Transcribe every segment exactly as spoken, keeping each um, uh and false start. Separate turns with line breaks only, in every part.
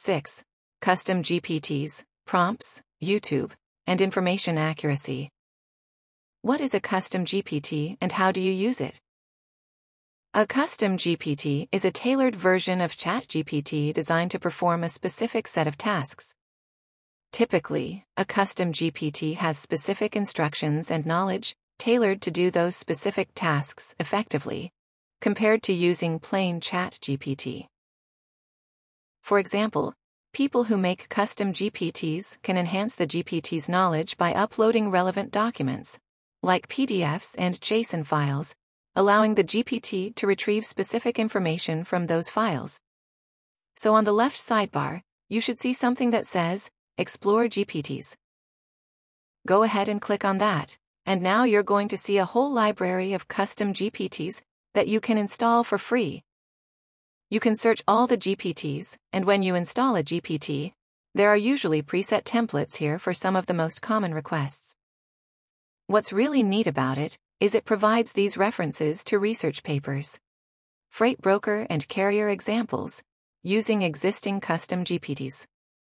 six. Custom G P Ts, prompts, YouTube, and information accuracy. What is a custom G P T and how do you use it? A custom G P T is a tailored version of ChatGPT designed to perform a specific set of tasks. Typically, a custom G P T has specific instructions and knowledge tailored to do those specific tasks effectively, compared to using plain ChatGPT. For example, people who make custom G P Ts can enhance the G P T's knowledge by uploading relevant documents, like P D Fs and JSON files, allowing the G P T to retrieve specific information from those files. So on the left sidebar, you should see something that says, Explore G P Ts. Go ahead and click on that, and now you're going to see a whole library of custom G P Ts that you can install for free. You can search all the G P Ts, and when you install a G P T, there are usually preset templates here for some of the most common requests. What's really neat about it is it provides these references to research papers, freight broker and carrier examples, using existing custom G P Ts.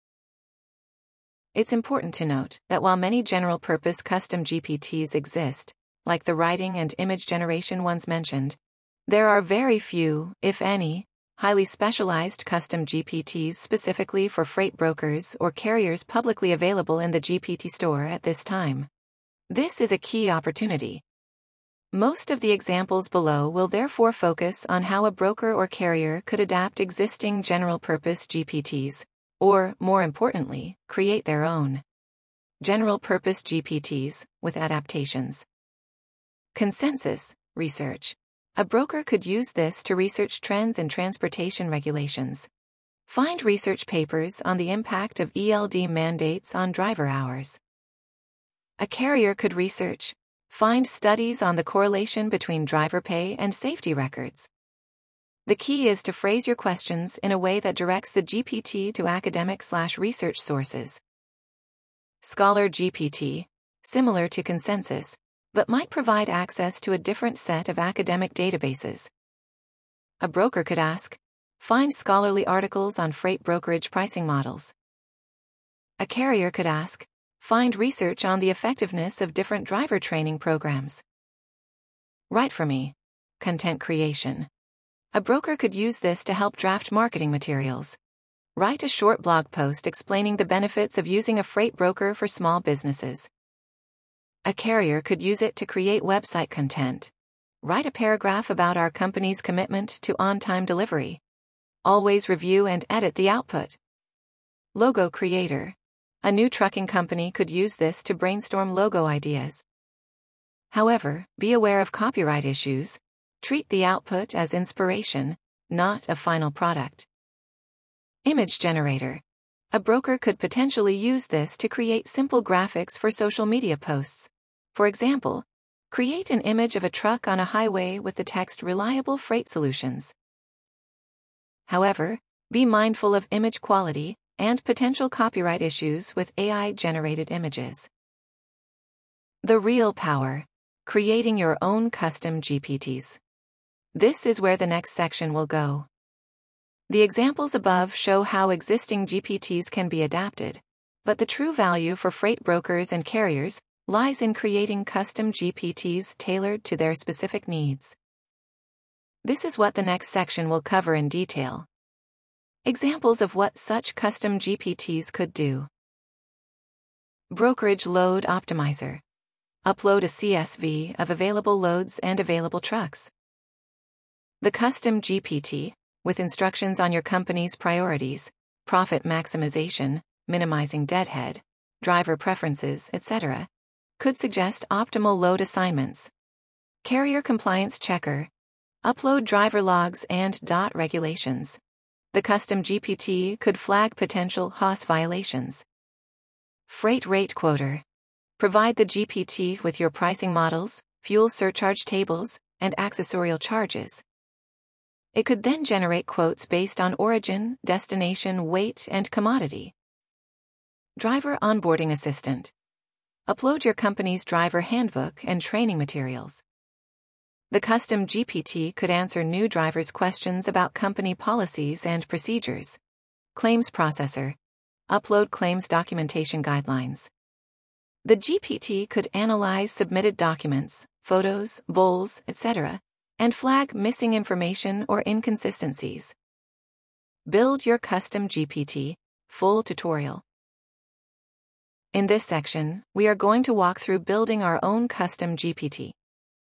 It's important to note that while many general-purpose custom G P Ts exist, like the writing and image generation ones mentioned, there are very few, if any, highly specialized custom G P Ts specifically for freight brokers or carriers publicly available in the G P T store at this time. This is a key opportunity. Most of the examples below will therefore focus on how a broker or carrier could adapt existing general-purpose G P Ts, or, more importantly, create their own general-purpose G P Ts with adaptations. Consensus research. A broker could use this to research trends in transportation regulations. Find research papers on the impact of E L D mandates on driver hours. A carrier could research, find studies on the correlation between driver pay and safety records. The key is to phrase your questions in a way that directs the G P T to academic/research sources. Scholar G P T, similar to Consensus, but might provide access to a different set of academic databases. A broker could ask, find scholarly articles on freight brokerage pricing models. A carrier could ask, find research on the effectiveness of different driver training programs. Write for me. Content creation. A broker could use this to help draft marketing materials. Write a short blog post explaining the benefits of using a freight broker for small businesses. A carrier could use it to create website content. Write a paragraph about our company's commitment to on-time delivery. Always review and edit the output. Logo creator. A new trucking company could use this to brainstorm logo ideas. However, be aware of copyright issues. Treat the output as inspiration, not a final product. Image generator. A broker could potentially use this to create simple graphics for social media posts. For example, create an image of a truck on a highway with the text "Reliable Freight Solutions." However, be mindful of image quality and potential copyright issues with A I-generated images. The real power: creating your own custom G P Ts. This is where the next section will go. The examples above show how existing G P Ts can be adapted, but the true value for freight brokers and carriers lies in creating custom G P Ts tailored to their specific needs. This is what the next section will cover in detail. Examples of what such custom G P Ts could do. Brokerage Load Optimizer. Upload a C S V of available loads and available trucks. The custom G P T, with instructions on your company's priorities, profit maximization, minimizing deadhead, driver preferences, et cetera, could suggest optimal load assignments. Carrier Compliance Checker. Upload driver logs and D O T regulations. The custom G P T could flag potential H O S violations. Freight Rate Quoter. Provide the G P T with your pricing models, fuel surcharge tables, and accessorial charges. It could then generate quotes based on origin, destination, weight, and commodity. Driver Onboarding Assistant. Upload your company's driver handbook and training materials. The custom G P T could answer new drivers' questions about company policies and procedures. Claims processor. Upload claims documentation guidelines. The G P T could analyze submitted documents, photos, bowls, et cetera, and flag missing information or inconsistencies. Build your custom G P T, full tutorial. In this section, we are going to walk through building our own custom G P T.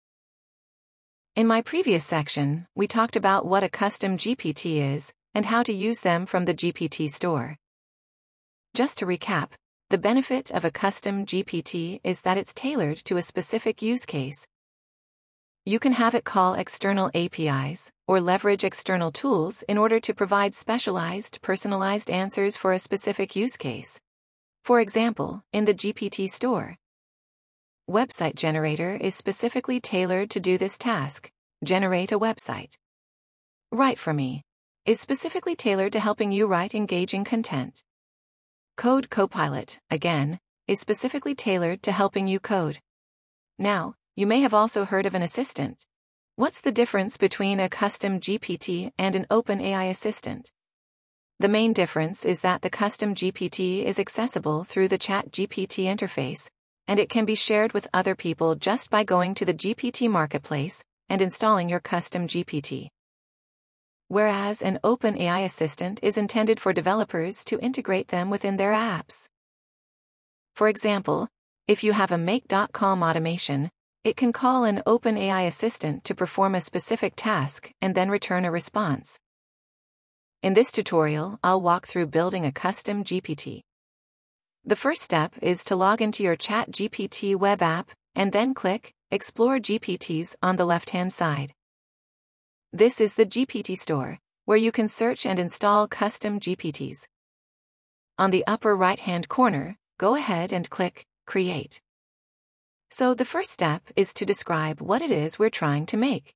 In my previous section, we talked about what a custom G P T is and how to use them from the G P T store. Just to recap, the benefit of a custom G P T is that it's tailored to a specific use case. You can have it call external A P Is, or leverage external tools in order to provide specialized, personalized answers for a specific use case. For example, in the G P T store. Website Generator is specifically tailored to do this task: generate a website. Write for Me is specifically tailored to helping you write engaging content. Code Copilot, again, is specifically tailored to helping you code. Now, you may have also heard of an assistant. What's the difference between a custom G P T and an OpenAI assistant? The main difference is that the custom G P T is accessible through the ChatGPT interface, and it can be shared with other people just by going to the G P T marketplace and installing your custom G P T. Whereas an OpenAI assistant is intended for developers to integrate them within their apps. For example, if you have a make dot com automation, it can call an OpenAI assistant to perform a specific task and then return a response. In this tutorial, I'll walk through building a custom G P T. The first step is to log into your ChatGPT web app and then click Explore G P Ts on the left-hand side. This is the G P T store, where you can search and install custom G P Ts. On the upper right-hand corner, go ahead and click Create. So the first step is to describe what it is we're trying to make.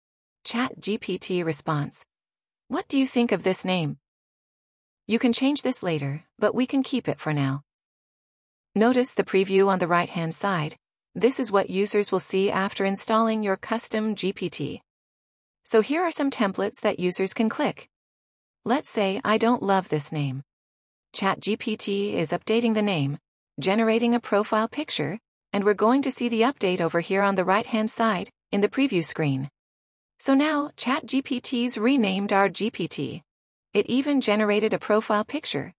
ChatGPT response. What do you think of this name? You can change this later, but we can keep it for now. Notice the preview on the right-hand side. This is what users will see after installing your custom G P T. So here are some templates that users can click. Let's say I don't love this name. ChatGPT is updating the name, generating a profile picture, and we're going to see the update over here on the right-hand side, in the preview screen. So now, ChatGPT's renamed our G P T. It even generated a profile picture.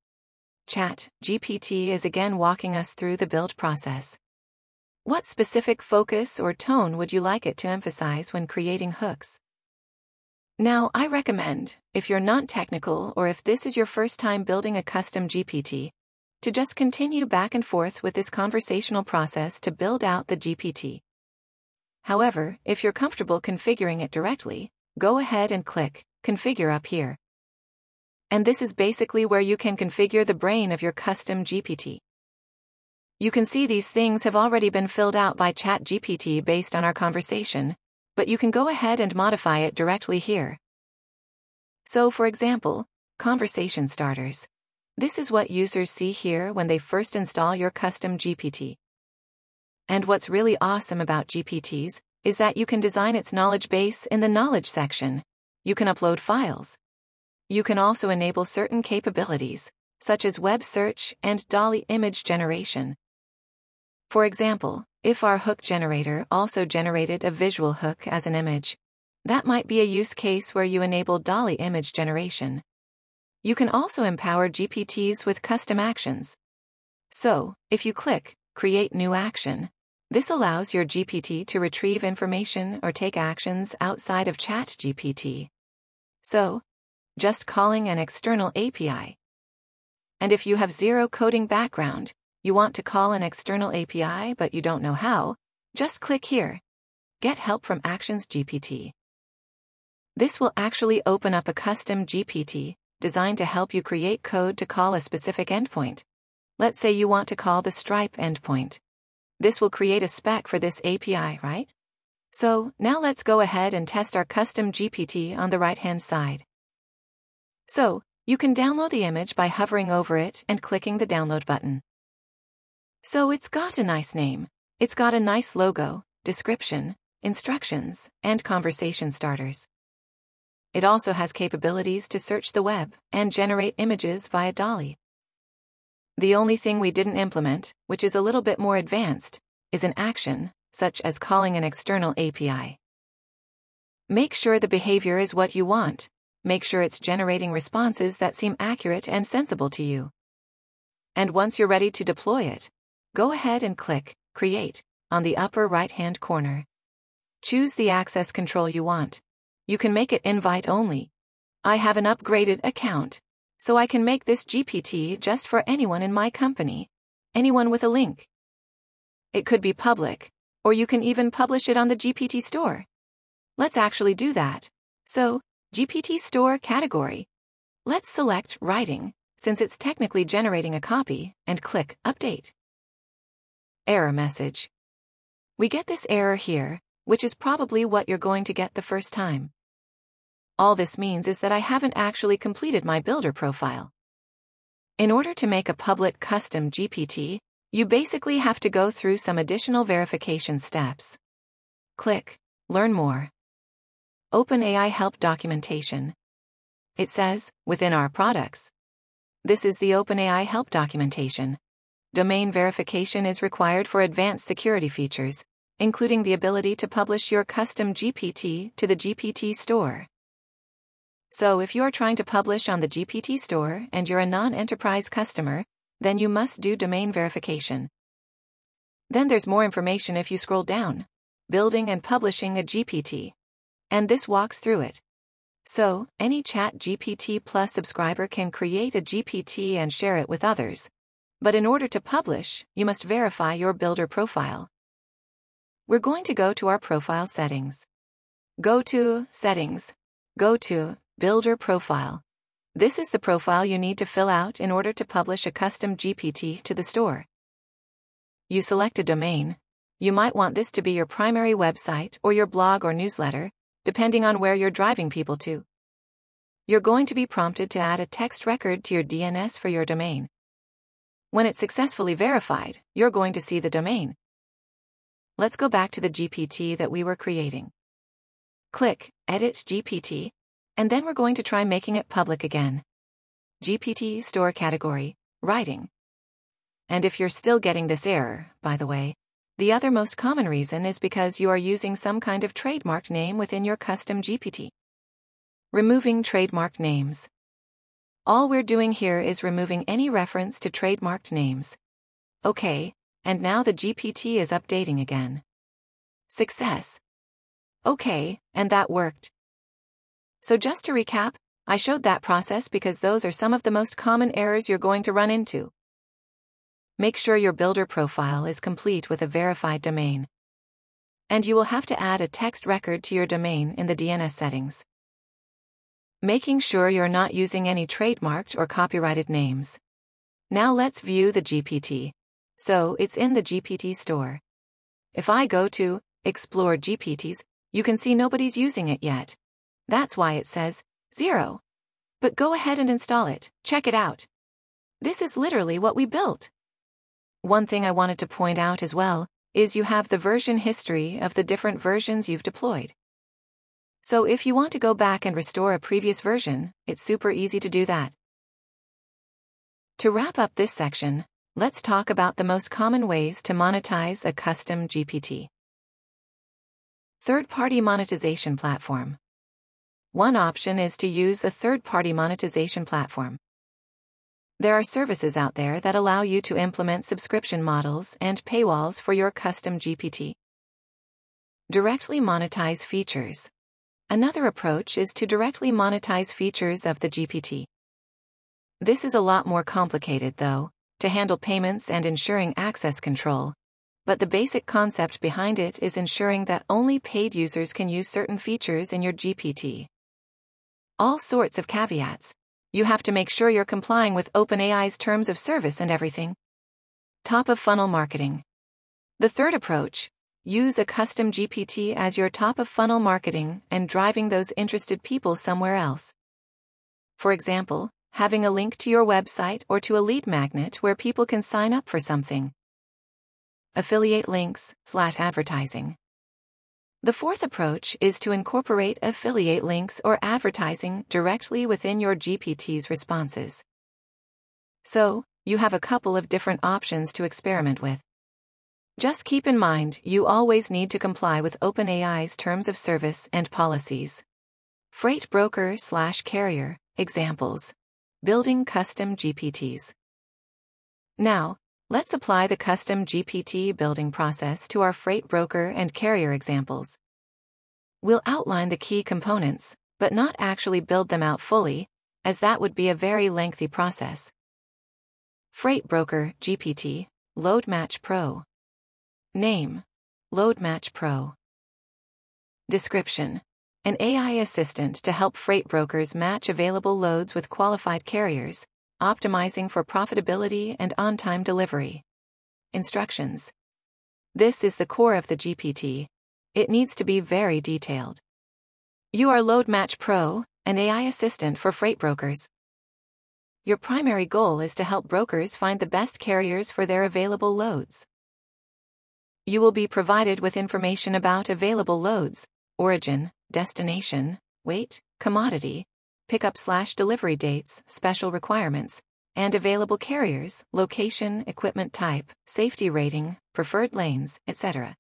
ChatGPT is again walking us through the build process. What specific focus or tone would you like it to emphasize when creating hooks? Now, I recommend, if you're not technical or if this is your first time building a custom G P T, to just continue back and forth with this conversational process to build out the G P T. However, if you're comfortable configuring it directly, go ahead and click Configure up here. And this is basically where you can configure the brain of your custom G P T. You can see these things have already been filled out by ChatGPT based on our conversation, but you can go ahead and modify it directly here. So for example, conversation starters. This is what users see here when they first install your custom G P T. And what's really awesome about G P Ts is that you can design its knowledge base in the knowledge section. You can upload files. You can also enable certain capabilities, such as web search and DALL-E image generation. For example, if our hook generator also generated a visual hook as an image, that might be a use case where you enable DALL-E image generation. You can also empower G P Ts with custom actions. So, if you click Create New Action, this allows your G P T to retrieve information or take actions outside of ChatGPT. So, just calling an external A P I. And if you have zero coding background, you want to call an external A P I but you don't know how, just click here. Get help from Actions G P T. This will actually open up a custom G P T designed to help you create code to call a specific endpoint. Let's say you want to call the Stripe endpoint. This will create a spec for this A P I, right? So, now let's go ahead and test our custom G P T on the right-hand side. So, you can download the image by hovering over it and clicking the download button. So it's got a nice name. It's got a nice logo, description, instructions, and conversation starters. It also has capabilities to search the web and generate images via DALL-E. The only thing we didn't implement, which is a little bit more advanced, is an action, such as calling an external A P I. Make sure the behavior is what you want. Make sure it's generating responses that seem accurate and sensible to you. And once you're ready to deploy it, go ahead and click Create on the upper right-hand corner. Choose the access control you want. You can make it invite only. I have an upgraded account, so I can make this G P T just for anyone in my company, anyone with a link. It could be public, or you can even publish it on the G P T store. Let's actually do that. So, G P T store category. Let's select Writing, since it's technically generating a copy, and click Update. Error message. We get this error here, which is probably what you're going to get the first time. All this means is that I haven't actually completed my builder profile. In order to make a public custom G P T, you basically have to go through some additional verification steps. Click Learn More. OpenAI Help Documentation. It says, within our products. This is the OpenAI Help Documentation. Domain verification is required for advanced security features, including the ability to publish your custom G P T to the G P T store. So if you're trying to publish on the G P T store and you're a non-enterprise customer, then you must do domain verification. Then there's more information if you scroll down. Building and publishing a G P T. And this walks through it. So, any ChatGPT Plus subscriber can create a G P T and share it with others. But in order to publish, you must verify your builder profile. We're going to go to our profile settings. Go to Settings. Go to Builder Profile. This is the profile you need to fill out in order to publish a custom G P T to the store. You select a domain. You might want this to be your primary website or your blog or newsletter, depending on where you're driving people to. You're going to be prompted to add a text record to your D N S for your domain. When it's successfully verified, you're going to see the domain. Let's go back to the G P T that we were creating. Click Edit G P T, and then we're going to try making it public again. G P T Store category, Writing. And if you're still getting this error, by the way, the other most common reason is because you are using some kind of trademark name within your custom G P T. Removing trademark names. All we're doing here is removing any reference to trademarked names. Okay, and now the G P T is updating again. Success. Okay, and that worked. So just to recap, I showed that process because those are some of the most common errors you're going to run into. Make sure your builder profile is complete with a verified domain. And you will have to add a text record to your domain in the D N S settings. Making sure you're not using any trademarked or copyrighted names. Now let's view the G P T. So it's in the G P T store. If I go to Explore G P Ts, you can see nobody's using it yet. That's why it says zero. But go ahead and install it. Check it out. This is literally what we built. One thing I wanted to point out as well is you have the version history of the different versions you've deployed. So if you want to go back and restore a previous version, it's super easy to do that. To wrap up this section, let's talk about the most common ways to monetize a custom G P T. Third-party monetization platform. One option is to use a third-party monetization platform. There are services out there that allow you to implement subscription models and paywalls for your custom G P T. Directly monetize features. Another approach is to directly monetize features of the G P T. This is a lot more complicated, though, to handle payments and ensuring access control, but the basic concept behind it is ensuring that only paid users can use certain features in your G P T. All sorts of caveats. You have to make sure you're complying with OpenAI's terms of service and everything. Top-of-funnel marketing. The third approach. Use a custom G P T as your top-of-funnel marketing and driving those interested people somewhere else. For example, having a link to your website or to a lead magnet where people can sign up for something. Affiliate links slash advertising. The fourth approach is to incorporate affiliate links or advertising directly within your G P T's responses. So, you have a couple of different options to experiment with. Just keep in mind you always need to comply with OpenAI's terms of service and policies. Freight broker slash carrier, examples. Building custom G P Ts. Now, let's apply the custom G P T building process to our freight broker and carrier examples. We'll outline the key components, but not actually build them out fully, as that would be a very lengthy process. Freight broker G P T, LoadMatch Pro. Name: LoadMatch Pro. Description: an A I assistant to help freight brokers match available loads with qualified carriers, optimizing for profitability and on-time delivery. Instructions: this is the core of the G P T. It needs to be very detailed. You are LoadMatch Pro, an A I assistant for freight brokers. Your primary goal is to help brokers find the best carriers for their available loads. You will be provided with information about available loads, origin, destination, weight, commodity, pickup slash delivery dates, special requirements, and available carriers, location, equipment type, safety rating, preferred lanes, et cetera.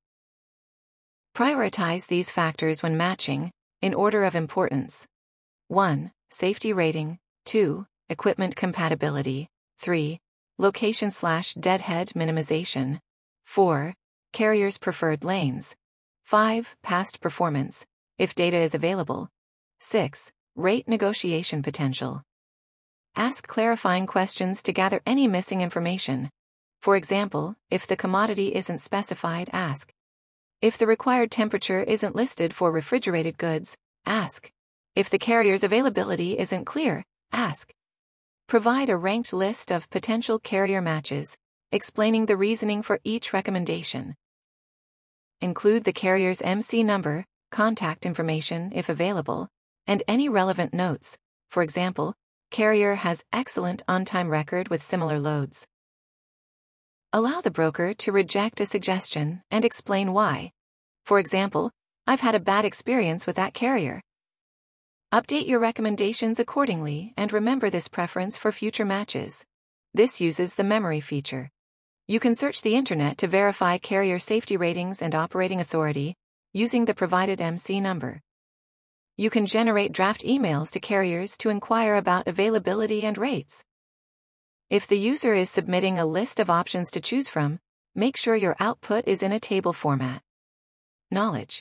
Prioritize these factors when matching, in order of importance. one. Safety rating. two. Equipment compatibility. three. Location slash deadhead minimization. four. Carrier's preferred lanes. five. Past performance, if data is available. six. Rate negotiation potential. Ask clarifying questions to gather any missing information. For example, if the commodity isn't specified, ask. If the required temperature isn't listed for refrigerated goods, ask. If the carrier's availability isn't clear, ask. Provide a ranked list of potential carrier matches, explaining the reasoning for each recommendation. Include the carrier's M C number, contact information if available, and any relevant notes. For example, carrier has excellent on-time record with similar loads. Allow the broker to reject a suggestion and explain why. For example, I've had a bad experience with that carrier. Update your recommendations accordingly and remember this preference for future matches. This uses the memory feature. You can search the internet to verify carrier safety ratings and operating authority, using the provided M C number. You can generate draft emails to carriers to inquire about availability and rates. If the user is submitting a list of options to choose from, make sure your output is in a table format. Knowledge.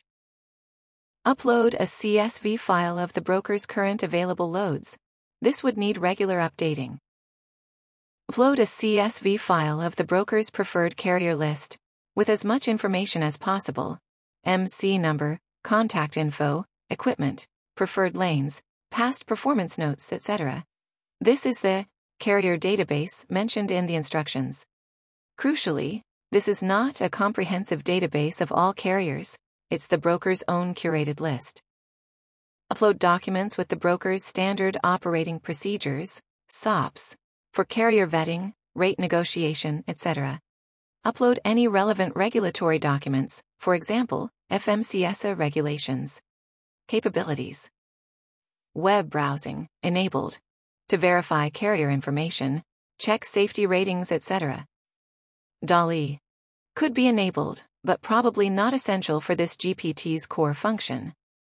Upload a C S V file of the broker's current available loads. This would need regular updating. Upload a C S V file of the broker's preferred carrier list, with as much information as possible: M C number, contact info, equipment, preferred lanes, past performance notes, et cetera. This is the carrier database mentioned in the instructions. Crucially, this is not a comprehensive database of all carriers, it's the broker's own curated list. Upload documents with the broker's standard operating procedures, S O Ps, for carrier vetting, rate negotiation, et cetera. Upload any relevant regulatory documents, for example, F M C S A regulations. Capabilities. Web browsing, enabled. To verify carrier information, check safety ratings, et cetera. DALL-E. Could be enabled, but probably not essential for this G P T's core function.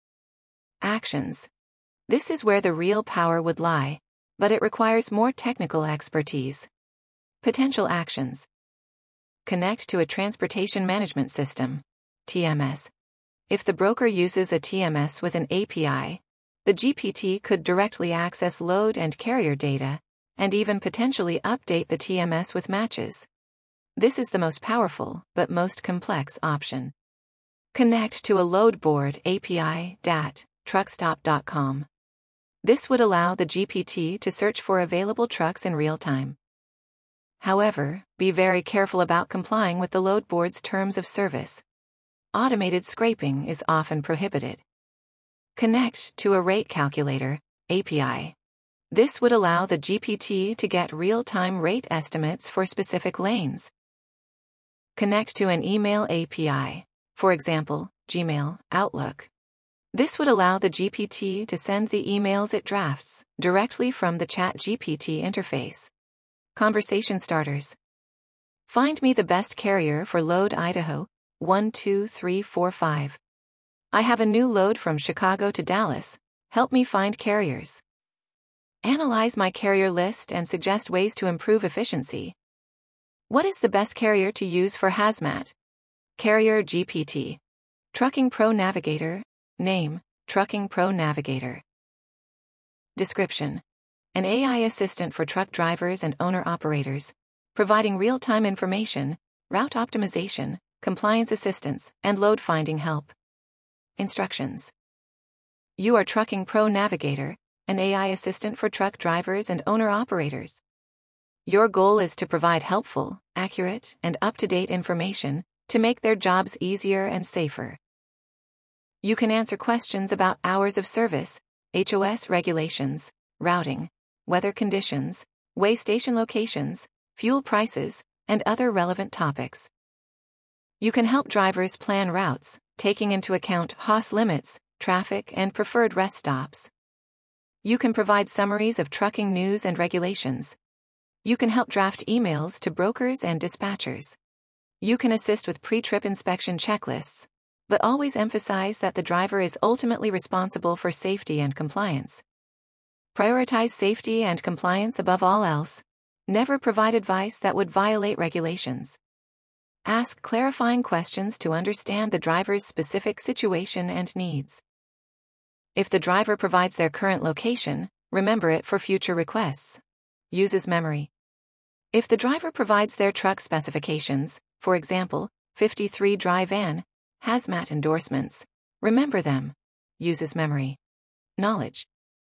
Actions. This is where the real power would lie, but it requires more technical expertise. Potential actions. Connect to a transportation management system, T M S. If the broker uses a T M S with an A P I, the G P T could directly access load and carrier data, and even potentially update the T M S with matches. This is the most powerful, but most complex option. Connect to a load board A P I, D A T, truckstop dot com. This would allow the G P T to search for available trucks in real time. However, be very careful about complying with the load board's terms of service. Automated scraping is often prohibited. Connect to a rate calculator, A P I. This would allow the G P T to get real-time rate estimates for specific lanes. Connect to an email A P I, for example, Gmail, Outlook. This would allow the G P T to send the emails it drafts directly from the ChatGPT interface. Conversation starters. Find me the best carrier for load Idaho, one two three four five. I have a new load from Chicago to Dallas, help me find carriers. Analyze my carrier list and suggest ways to improve efficiency. What is the best carrier to use for hazmat? Carrier G P T. Trucking Pro Navigator. Name, Trucking Pro Navigator. Description. An A I assistant for truck drivers and owner-operators, providing real-time information, route optimization, compliance assistance, and load-finding help. Instructions. You are Trucking Pro Navigator, an A I assistant for truck drivers and owner-operators. Your goal is to provide helpful, accurate, and up-to-date information to make their jobs easier and safer. You can answer questions about hours of service, H O S regulations, routing, weather conditions, way station locations, fuel prices, and other relevant topics. You can help drivers plan routes, taking into account H O S limits, traffic, and preferred rest stops. You can provide summaries of trucking news and regulations. You can help draft emails to brokers and dispatchers. You can assist with pre-trip inspection checklists, but always emphasize that the driver is ultimately responsible for safety and compliance. Prioritize safety and compliance above all else. Never provide advice that would violate regulations. Ask clarifying questions to understand the driver's specific situation and needs. If the driver provides their current location, remember it for future requests. Uses memory. If the driver provides their truck specifications, for example, fifty-three dry van, hazmat endorsements, remember them. Uses memory. Knowledge.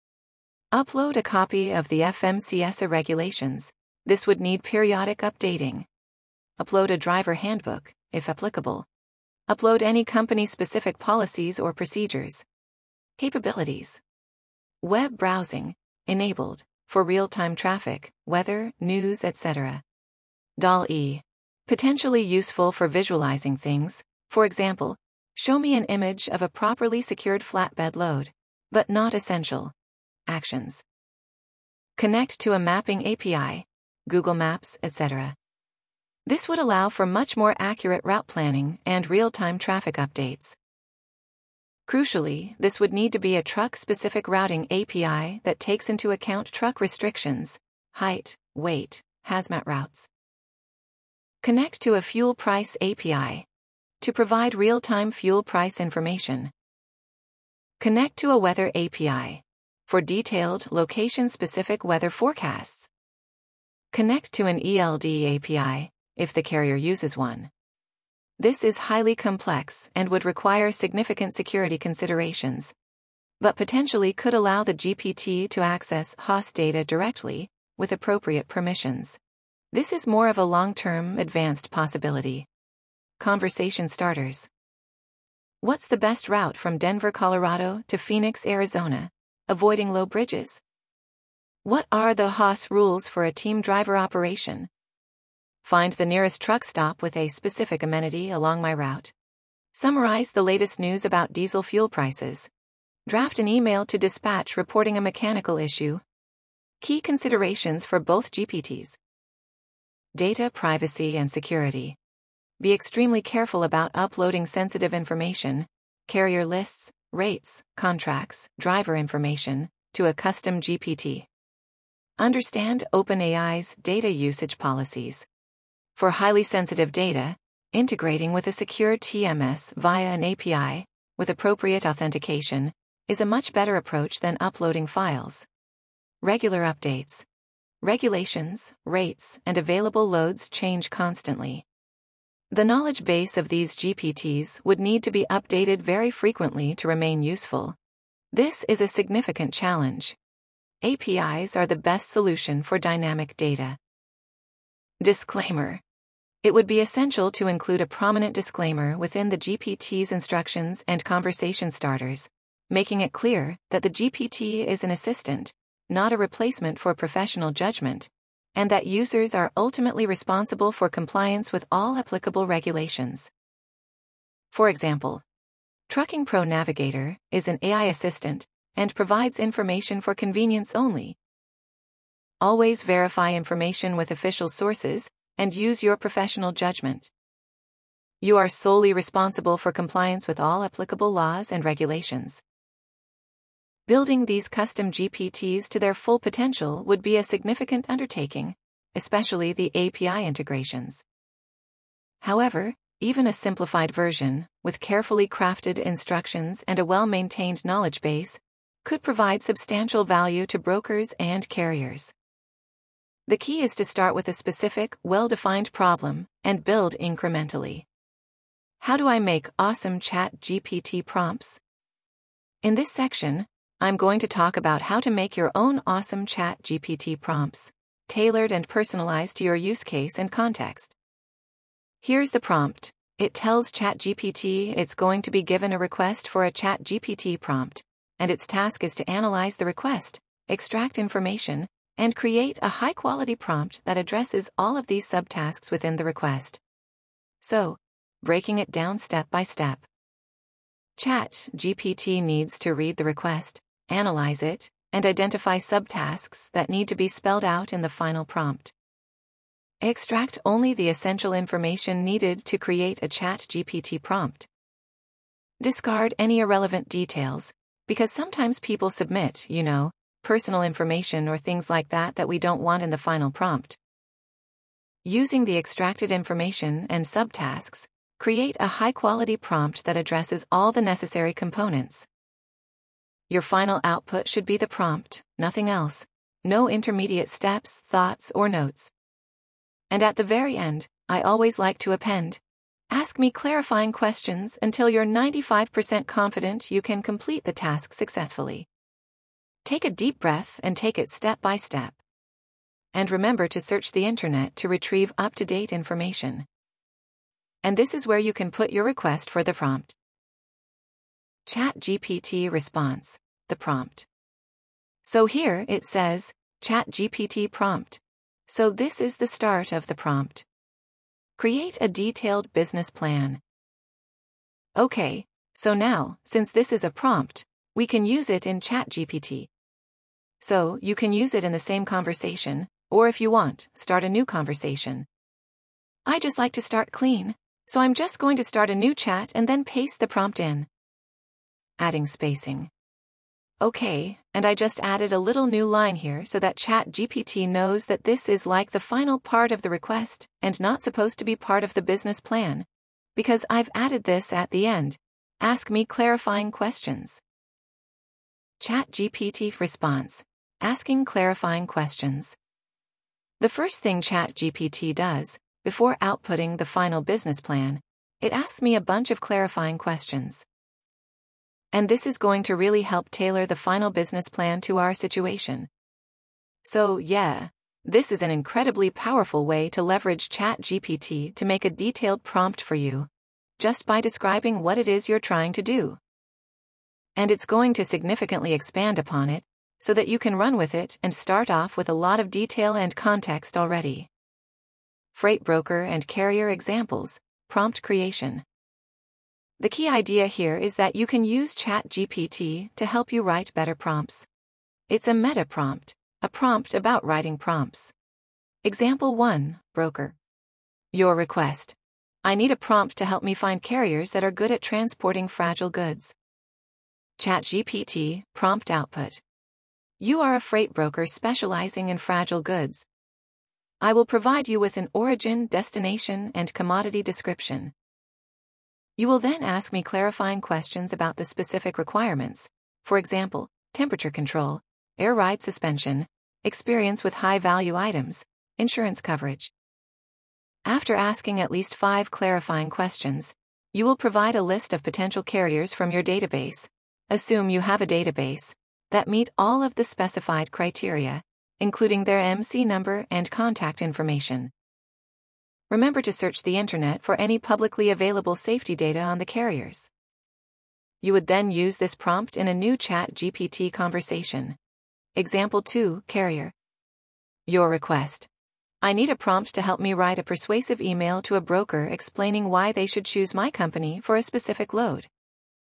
Upload a copy of the F M C S A regulations. This would need periodic updating. Upload a driver handbook, if applicable. Upload any company-specific policies or procedures. Capabilities. Web browsing, enabled, for real-time traffic, weather, news, et cetera. D A L L-E. Potentially useful for visualizing things. For example, show me an image of a properly secured flatbed load, but not essential. Actions. Connect to a mapping A P I, Google Maps, et cetera. This would allow for much more accurate route planning and real-time traffic updates. Crucially, this would need to be a truck-specific routing A P I that takes into account truck restrictions, height, weight, hazmat routes. Connect to a fuel price A P I. To provide real-time fuel price information. Connect to a weather A P I. For detailed, location-specific weather forecasts. Connect to an E L D A P I, if the carrier uses one. This is highly complex and would require significant security considerations, but potentially could allow the G P T to access H O S data directly, with appropriate permissions. This is more of a long-term, advanced possibility. Conversation starters. What's the best route from Denver, Colorado to Phoenix, Arizona, avoiding low bridges? What are the H O S rules for a team driver operation? Find the nearest truck stop with a specific amenity along my route. Summarize the latest news about diesel fuel prices. Draft an email to dispatch reporting a mechanical issue. Key considerations for both G P Ts. Data privacy and security. Be extremely careful about uploading sensitive information, carrier lists, rates, contracts, driver information, to a custom G P T. Understand OpenAI's data usage policies. For highly sensitive data, integrating with a secure T M S via an A P I, with appropriate authentication, is a much better approach than uploading files. Regular updates. Regulations, rates, and available loads change constantly. The knowledge base of these G P Ts would need to be updated very frequently to remain useful. This is a significant challenge. A P Is are the best solution for dynamic data. Disclaimer. It would be essential to include a prominent disclaimer within the G P T's instructions and conversation starters, making it clear that the G P T is an assistant, not a replacement for professional judgment, and that users are ultimately responsible for compliance with all applicable regulations. For example, Trucking Pro Navigator is an A I assistant and provides information for convenience only. Always verify information with official sources and use your professional judgment. You are solely responsible for compliance with all applicable laws and regulations. Building these custom G P Ts to their full potential would be a significant undertaking, especially the A P I integrations. However, even a simplified version, with carefully crafted instructions and a well-maintained knowledge base, could provide substantial value to brokers and carriers. The key is to start with a specific, well-defined problem and build incrementally. How do I make awesome Chat G P T prompts? In this section, I'm going to talk about how to make your own awesome Chat G P T prompts, tailored and personalized to your use case and context. Here's the prompt. It tells ChatGPT it's going to be given a request for a ChatGPT prompt, and its task is to analyze the request, extract information, and create a high-quality prompt that addresses all of these subtasks within the request. So, breaking it down step by step. ChatGPT needs to read the request, analyze it, and identify subtasks that need to be spelled out in the final prompt. Extract only the essential information needed to create a ChatGPT prompt. Discard any irrelevant details, because sometimes people submit, you know, personal information or things like that that we don't want in the final prompt. Using the extracted information and subtasks, create a high-quality prompt that addresses all the necessary components. Your final output should be the prompt, nothing else. No intermediate steps, thoughts, or notes. And at the very end, I always like to append, ask me clarifying questions until you're ninety-five percent confident you can complete the task successfully. Take a deep breath and take it step by step. And remember to search the internet to retrieve up-to-date information. And this is where you can put your request for the prompt. ChatGPT response, the prompt. So here it says, ChatGPT prompt. So this is the start of the prompt. Create a detailed business plan. Okay, so now, since this is a prompt, we can use it in ChatGPT. So you can use it in the same conversation, or if you want, start a new conversation. I just like to start clean, so I'm just going to start a new chat and then paste the prompt in. Adding spacing. Okay, and I just added a little new line here so that ChatGPT knows that this is like the final part of the request and not supposed to be part of the business plan, because I've added this at the end. Ask me clarifying questions. ChatGPT response. Asking clarifying questions. The first thing ChatGPT does, before outputting the final business plan, it asks me a bunch of clarifying questions. And this is going to really help tailor the final business plan to our situation. So yeah, this is an incredibly powerful way to leverage ChatGPT to make a detailed prompt for you, just by describing what it is you're trying to do. And it's going to significantly expand upon it, so that you can run with it and start off with a lot of detail and context already. Freight broker and carrier examples, prompt creation. The key idea here is that you can use ChatGPT to help you write better prompts. It's a meta prompt, a prompt about writing prompts. Example one, broker. Your request. I need a prompt to help me find carriers that are good at transporting fragile goods. ChatGPT, prompt output. You are a freight broker specializing in fragile goods. I will provide you with an origin, destination, and commodity description. You will then ask me clarifying questions about the specific requirements, for example, temperature control, air ride suspension, experience with high-value items, insurance coverage. After asking at least five clarifying questions, you will provide a list of potential carriers from your database. Assume you have a database that meet all of the specified criteria, including their M C number and contact information. Remember to search the internet for any publicly available safety data on the carriers. You would then use this prompt in a new ChatGPT conversation. Example two, carrier. Your request. I need a prompt to help me write a persuasive email to a broker explaining why they should choose my company for a specific load.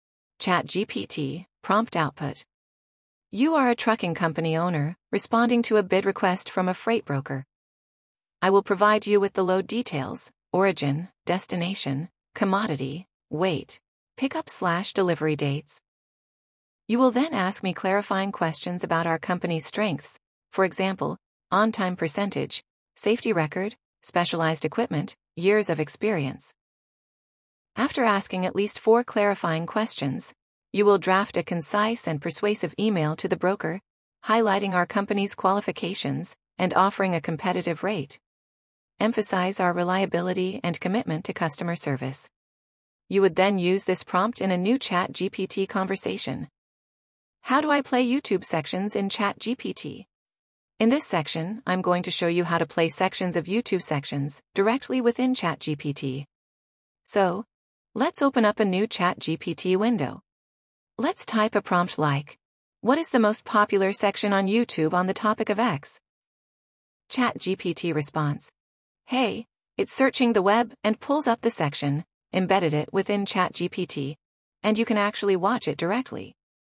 ChatGPT, prompt output. You are a trucking company owner, responding to a bid request from a freight broker. I will provide you with the load details, origin, destination, commodity, weight, pickup slash delivery dates. You will then ask me clarifying questions about our company's strengths, for example, on-time percentage, safety record, specialized equipment, years of experience. After asking at least four clarifying questions, you will draft a concise and persuasive email to the broker, highlighting our company's qualifications and offering a competitive rate. Emphasize our reliability and commitment to customer service. You would then use this prompt in a new ChatGPT conversation. How do I play YouTube sections in ChatGPT? In this section, I'm going to show you how to play sections of YouTube sections directly within ChatGPT. So, let's open up a new ChatGPT window. Let's type a prompt like, what is the most popular section on YouTube on the topic of X? ChatGPT response. Hey, it's searching the web and pulls up the section, embedded it within ChatGPT, and you can actually watch it directly.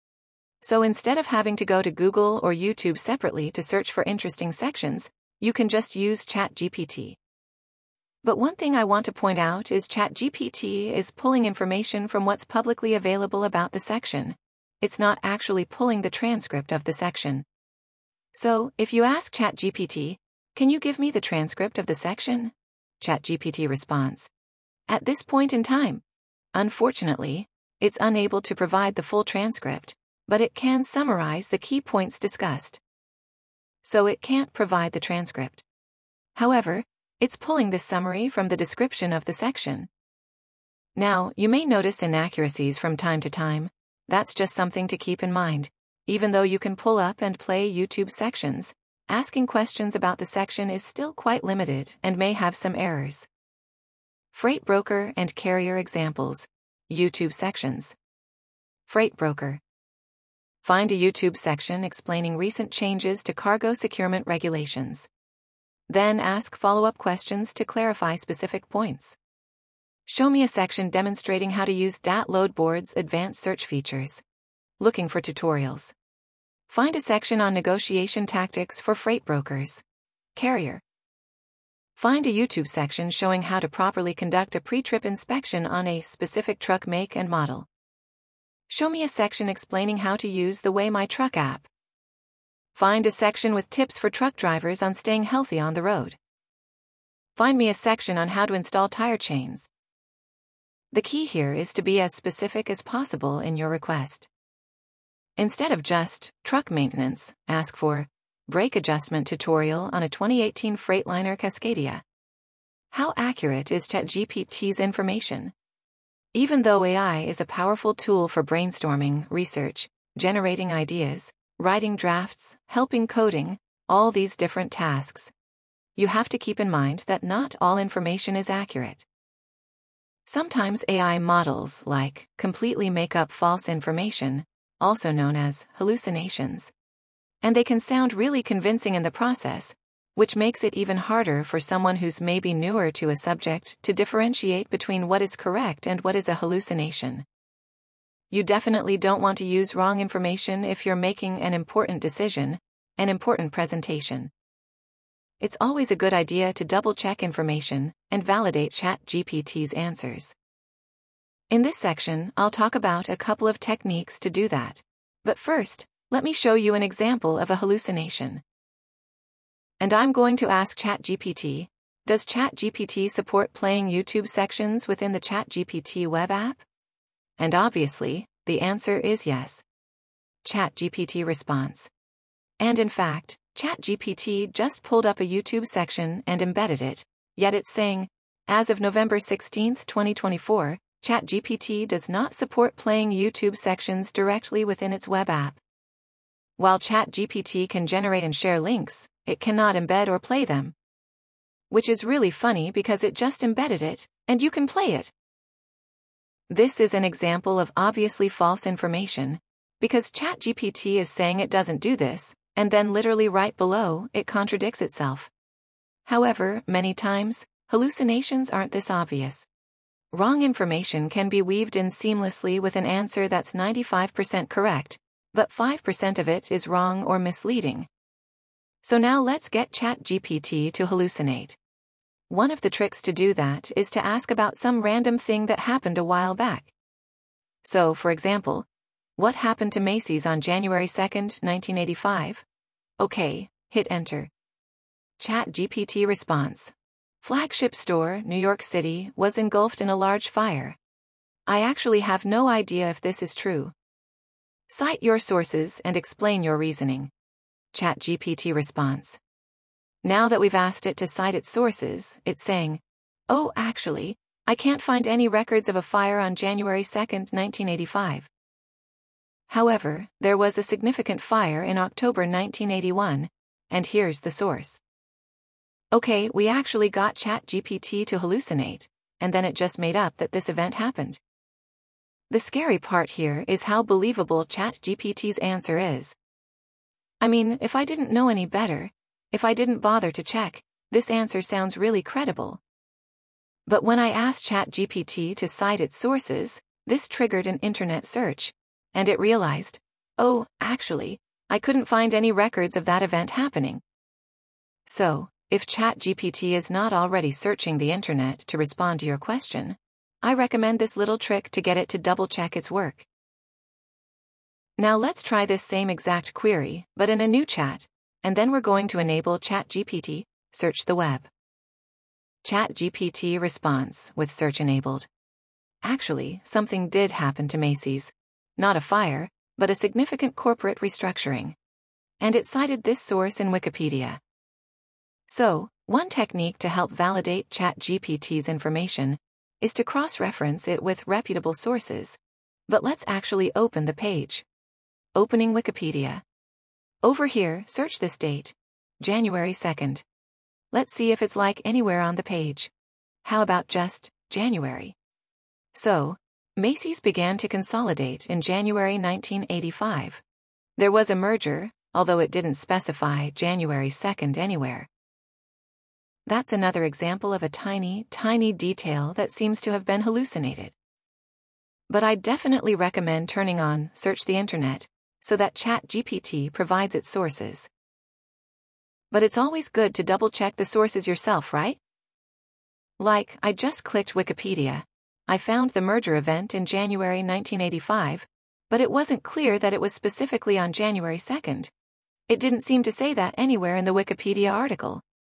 So instead of having to go to Google or YouTube separately to search for interesting sections, you can just use ChatGPT. But one thing I want to point out is ChatGPT is pulling information from what's publicly available about the section. It's not actually pulling the transcript of the section. So, if you ask ChatGPT, can you give me the transcript of the section? ChatGPT responds. At this point in time, unfortunately, it's unable to provide the full transcript, but it can summarize the key points discussed. So it can't provide the transcript. However, it's pulling this summary from the description of the section. Now, you may notice inaccuracies from time to time. That's just something to keep in mind. Even though you can pull up and play YouTube sections, asking questions about the section is still quite limited and may have some errors. Freight broker and carrier examples. YouTube sections. Freight broker. Find a YouTube section explaining recent changes to cargo securement regulations. Then ask follow-up questions to clarify specific points. Show me a section demonstrating how to use D A T load boards' advanced search features. Looking for tutorials. Find a section on negotiation tactics for freight brokers. Carrier. Find a YouTube section showing how to properly conduct a pre-trip inspection on a specific truck make and model. Show me a section explaining how to use the Weigh My Truck app. Find a section with tips for truck drivers on staying healthy on the road. Find me a section on how to install tire chains. The key here is to be as specific as possible in your request. Instead of just truck maintenance, ask for brake adjustment tutorial on a twenty eighteen Freightliner Cascadia. How accurate is ChatGPT's information? Even though A I is a powerful tool for brainstorming, research, generating ideas, writing drafts, helping coding, all these different tasks, you have to keep in mind that not all information is accurate. Sometimes A I models, like, completely make up false information, also known as hallucinations. And they can sound really convincing in the process, which makes it even harder for someone who's maybe newer to a subject to differentiate between what is correct and what is a hallucination. You definitely don't want to use wrong information if you're making an important decision, an important presentation. It's always a good idea to double-check information and validate ChatGPT's answers. In this section, I'll talk about a couple of techniques to do that. But first, let me show you an example of a hallucination. And I'm going to ask ChatGPT, does ChatGPT support playing YouTube sections within the ChatGPT web app? And obviously, the answer is yes. ChatGPT response. And in fact, ChatGPT just pulled up a YouTube section and embedded it, yet it's saying, as of November sixteenth, twenty twenty-four, ChatGPT does not support playing YouTube sections directly within its web app. While ChatGPT can generate and share links, it cannot embed or play them. Which is really funny because it just embedded it, and you can play it. This is an example of obviously false information, because ChatGPT is saying it doesn't do this, and then literally right below, it contradicts itself. However, many times, hallucinations aren't this obvious. Wrong information can be weaved in seamlessly with an answer that's ninety-five percent correct, but five percent of it is wrong or misleading. So now let's get ChatGPT to hallucinate. One of the tricks to do that is to ask about some random thing that happened a while back. So, for example, what happened to Macy's on January second, nineteen eighty-five? Okay, hit enter. ChatGPT response. Flagship store, New York City, was engulfed in a large fire. I actually have no idea if this is true. Cite your sources and explain your reasoning. ChatGPT response. Now that we've asked it to cite its sources, it's saying, oh, actually, I can't find any records of a fire on January second, nineteen eighty-five. However, there was a significant fire in October nineteen eighty-one, and here's the source. Okay, we actually got ChatGPT to hallucinate, and then it just made up that this event happened. The scary part here is how believable ChatGPT's answer is. I mean, if I didn't know any better, if I didn't bother to check, this answer sounds really credible. But when I asked ChatGPT to cite its sources, this triggered an internet search, and it realized, oh, actually, I couldn't find any records of that event happening. So, if ChatGPT is not already searching the internet to respond to your question, I recommend this little trick to get it to double-check its work. Now let's try this same exact query, but in a new chat, and then we're going to enable ChatGPT, search the web. ChatGPT response with search enabled. Actually, something did happen to Macy's. Not a fire, but a significant corporate restructuring. And it cited this source in Wikipedia. So, one technique to help validate ChatGPT's information is to cross-reference it with reputable sources. But let's actually open the page. Opening Wikipedia. Over here, search this date, January second. Let's see if it's like anywhere on the page. How about just January? So, Macy's began to consolidate in January nineteen eighty-five. There was a merger, although it didn't specify January second anywhere. That's another example of a tiny, tiny detail that seems to have been hallucinated. But I definitely recommend turning on Search the Internet, so that ChatGPT provides its sources. But it's always good to double-check the sources yourself, right? Like, I just clicked Wikipedia. I found the merger event in January nineteen eighty-five, but it wasn't clear that it was specifically on January second. It didn't seem to say that anywhere in the Wikipedia article.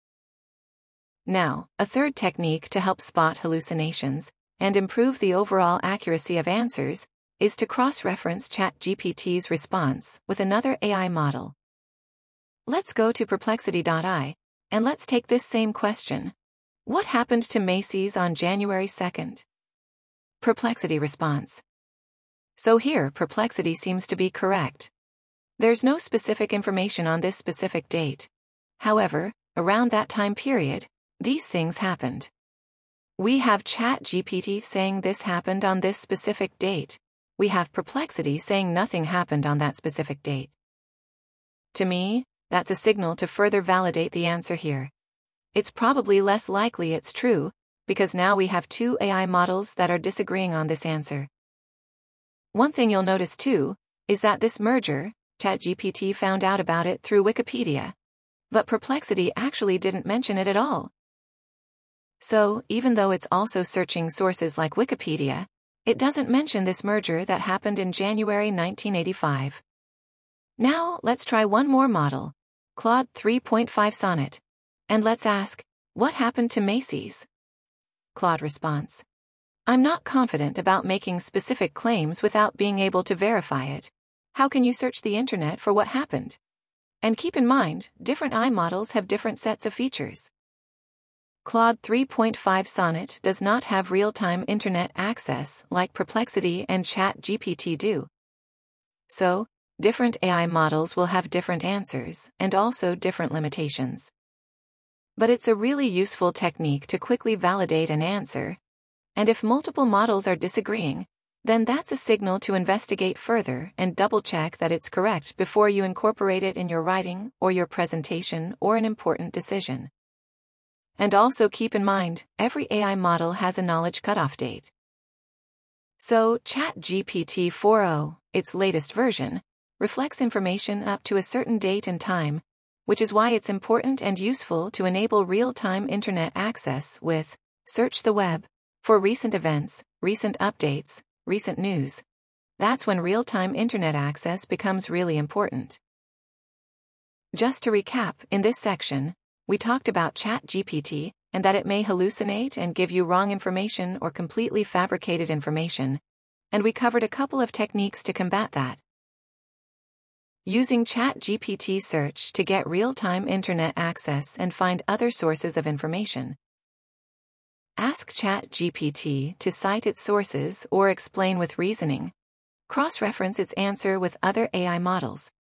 Now, a third technique to help spot hallucinations and improve the overall accuracy of answers is to cross-reference ChatGPT's response with another A I model. Let's go to Perplexity dot A I, and let's take this same question. What happened to Macy's on January second? Perplexity response. So here, Perplexity seems to be correct. There's no specific information on this specific date. However, around that time period, these things happened. We have ChatGPT saying this happened on this specific date. We have Perplexity saying nothing happened on that specific date. To me, that's a signal to further validate the answer here. It's probably less likely it's true, because now we have two A I models that are disagreeing on this answer. One thing you'll notice too, is that this merger, ChatGPT found out about it through Wikipedia. But Perplexity actually didn't mention it at all. So, even though it's also searching sources like Wikipedia, it doesn't mention this merger that happened in January nineteen eighty-five. Now, let's try one more model, Claude three point five Sonnet. And let's ask, what happened to Macy's? Claude response. I'm not confident about making specific claims without being able to verify it. How can you search the internet for what happened? And keep in mind, different A I models have different sets of features. Claude three point five Sonnet does not have real-time internet access like Perplexity and ChatGPT do. So, different A I models will have different answers and also different limitations. But it's a really useful technique to quickly validate an answer. And if multiple models are disagreeing, then that's a signal to investigate further and double-check that it's correct before you incorporate it in your writing or your presentation or an important decision. And also keep in mind, every A I model has a knowledge cutoff date. So, ChatGPT four point oh, its latest version, reflects information up to a certain date and time, which is why it's important and useful to enable real-time internet access with Search the Web for recent events, recent updates, recent news. That's when real-time internet access becomes really important. Just to recap, in this section, we talked about ChatGPT and that it may hallucinate and give you wrong information or completely fabricated information, and we covered a couple of techniques to combat that. Using ChatGPT search to get real-time internet access and find other sources of information. Ask ChatGPT to cite its sources or explain with reasoning. Cross-reference its answer with other A I models.